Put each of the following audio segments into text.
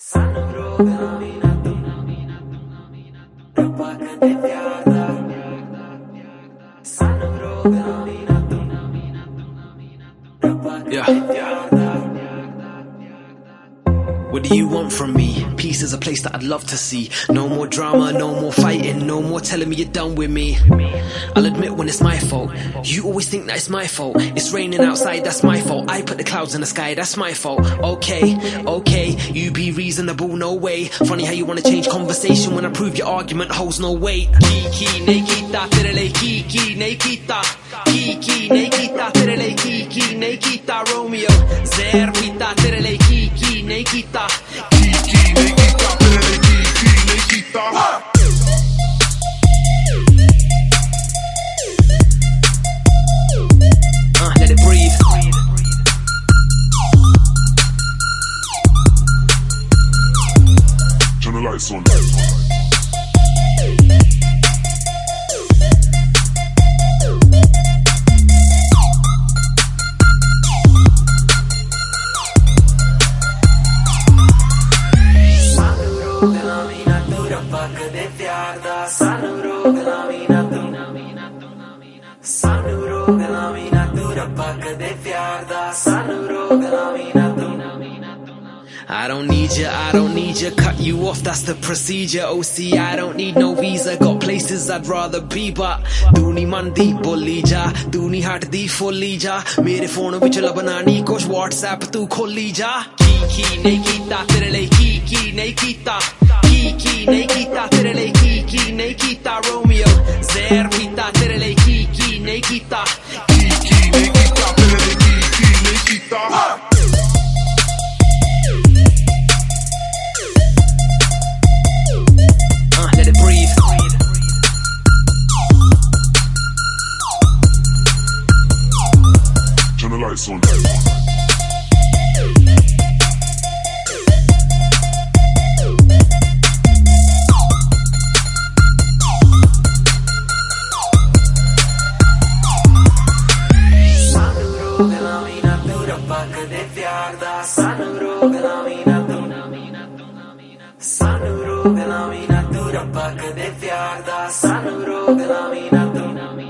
Sanno rogamina tu, Rabba kade pyar da. Sanno rogamina tu, Rabba kade pyar da. What do you want from me? Peace is a place that I'd love to see. No more drama, no more fighting, no more telling me you're done with me. I'll admit when it's my fault. You always think that it's my fault. It's raining outside, that's my fault. I put the clouds in the sky, that's my fault. Okay, you be reasonable, no way. Funny how you wanna change conversation when I prove your argument holds no weight. Ki nahi kita tere liye, ki nahi kita. Ki nahi kita tere liye, ki nahi kita. Romeo zehar pita tere liye, ki nahi kita. Ki nahi kita tere liye, ki nahi kita. Let it breathe. Turn the lights on. Sanno rogamina tu, Rabba kade pyar da. Sanno rogamina tu, Sanno rogamina tu, Rabba kade pyar da. Sanno rogamina tu. I don't need you, cut you off, that's the procedure. OC, I don't need no visa, got places I'd rather be, but Duni mandi bolli ja, Duni hat di fully ja. Mere phone vich labna nahi kuch, WhatsApp tu kholi ja. Ki nahi kita tere liye, ki nahi kita. Ki nahi kita tere liye, ki nahi kita. Romeo zehar pita tere liye, ki nahi kita. Ki nahi kita tere liye, ki nahi kita. Let it breathe. Turn the lights on. Sanno rogamina tu, Rabba kade pyar da. Sanno rogamina tu, Sanno rogamina tu, Rabba kade pyar da. Sanno rogamina tu.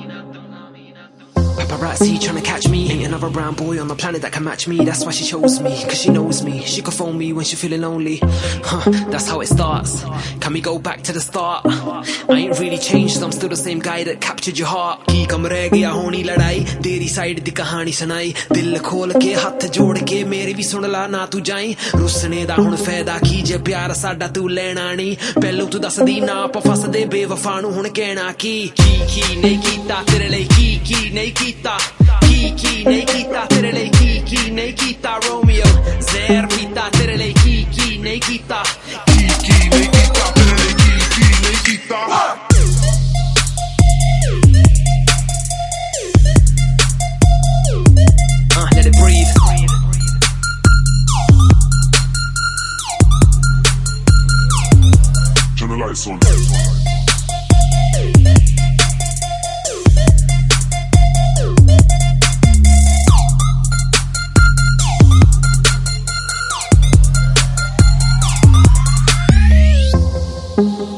Paparazzi trying to catch me. Ain't another brown boy on the planet that can match me. That's why she chose me, cause she knows me. She could phone me when she feeling lonely. That's how it starts. Can we go back to the start? I ain't really changed, I'm still the same guy that captured your heart. Ki kam reh gaya honi ladai, teri side di kahani sunai. Dil khol ke hath jod ke mere bhi sun la na tu jain. Rusne da hun faida ki je pyar sada tu lena nahi. Pehlu tu das di na pa fas de bewafa nu hun kehna ki. Ki nahi kita tere liye, ki nahi kita. Ki nahi kita tere liye, ki nahi kita. Romeo zehar pita tere liye, ki nahi kita. Ki nahi kita tere liye, ki nahi kita. Let it breathe. Turn the lights on. Sanno